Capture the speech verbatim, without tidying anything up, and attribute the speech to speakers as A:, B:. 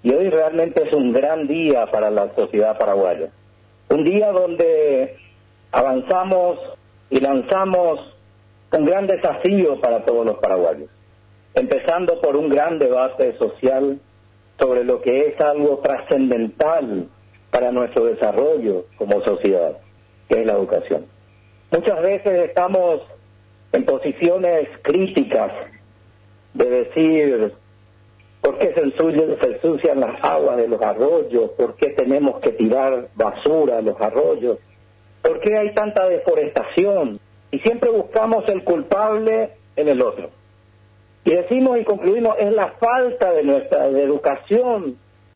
A: y hoy realmente es un gran día para la sociedad paraguaya. Un día donde avanzamos y lanzamos un gran desafío para todos los paraguayos, empezando por un gran debate social sobre lo que es algo trascendental para nuestro desarrollo como sociedad, que es la educación. Muchas veces estamos en posiciones críticas de decir por qué se ensucian, se ensucian las aguas de los arroyos, por qué tenemos que tirar basura a los arroyos, por qué hay tanta deforestación, y siempre buscamos el culpable en el otro. Y decimos y concluimos, es la falta de nuestra de educación